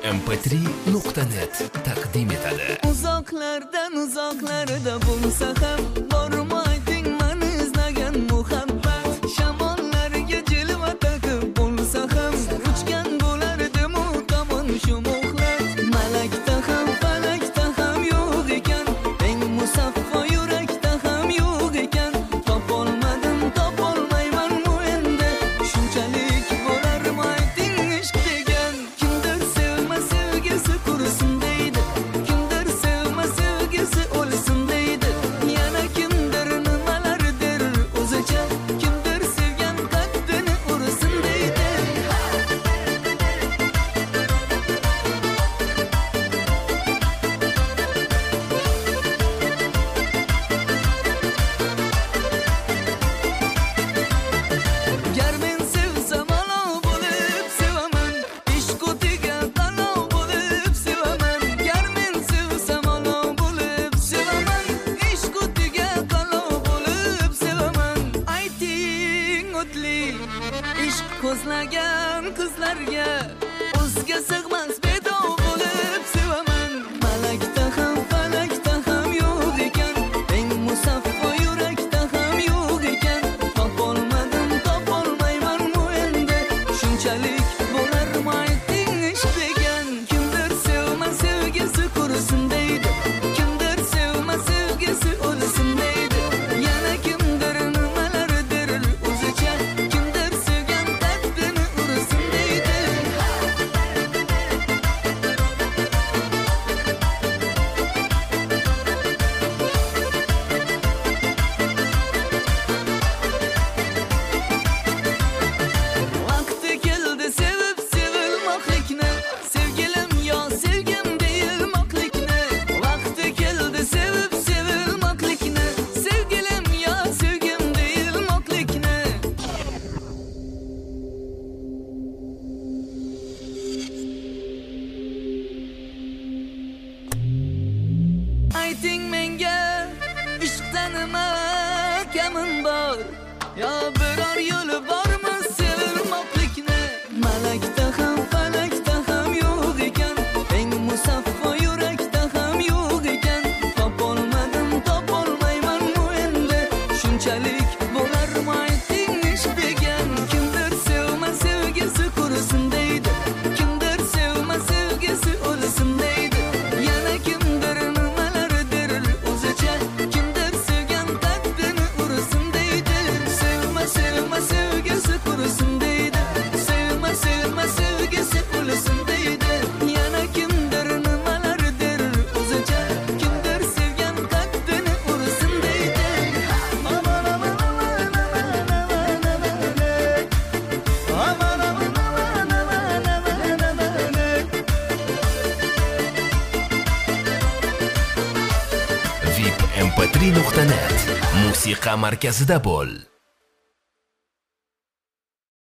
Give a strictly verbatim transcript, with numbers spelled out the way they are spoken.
em p tri nuqta net taqdim etadi. Uzoqlardan uzoqlarda bo'lsa ham bormayding meni izlagan muhabbat. Shamollarga jilva taqib bo'lsa ham uchgan bo'lardim u tomon shu muxlat. Malakda ham falakda ham yo'q ekan, eng musaffo yurakda ham yo'q ekan. Topolmadim, topolmayman bu endi, shunchalik bo'larmayding ishq degan. Kimdir sevma sevgisi qursin deydi, kimdir sevma sevgisi o'lsin deydi. Yana kimdir nimalardir o'zicha, kimdir sevgan qaddini ursin deydi. Gar men sevsam olov bo'lib sevaman, ishq o'tiga qalov bo'lib sevaman. Gar men sevsam olov bo'lib sevaman, ishq o'tiga qalov bo'lib sevaman. Ayting o'tli ishq ko'zlagan qizlarga o'zga sig'mas bedov bo'lib sevaman. Malakda ham falakda ham yo'q ekan, eng musaffo yurakda ham yo'q ekan. Topolmadim, topolmayman bu endi, shunchalik bo'larmayding ishq degan. Kimdir sevma sevgisi qursin deydi, kimdir sevma sevgisi o'lsin deydi. Yana kimdir nimalardir o'zicha, kimdir sevgan qaddini ursin deydi. Vaqti keldi sevib sevilmoqlikni, sevgilim yo sevgim deyilmoqlikni. Vaqti keldi sevib sevilmoqlikni, sevgilim yo sevgim deyilmoqlikni. Ayting menga ishqda nima kamim bor, yo biror yo'li bormi sevilmoqlikni. Malakda ham falakda ham yo'q ekan, eng musaffo yurakda ham yo'q ekan. Topolmadim, topolmayman bu endi, shunchalik bo'larmayding ishq degan. Kimdir sevma sevgisi qursin deydi, kimdir sevma sevgisi o'lsin deydi. Yana kimdir nimalardir o'zicha, kimdir sevgan qaddini ursin deydi. Sevma sevma sevgisi qursin deydi, sevma sevma sevgisi o'lsin deydi. Yana kimdir nimalardir o'zicha, kimdir sevgan qaddini ursin deydi. Aman aman aman aman aman aman. Aman aman aman aman aman aman. vip em p tri nuqta net musiqa markazida bo'l.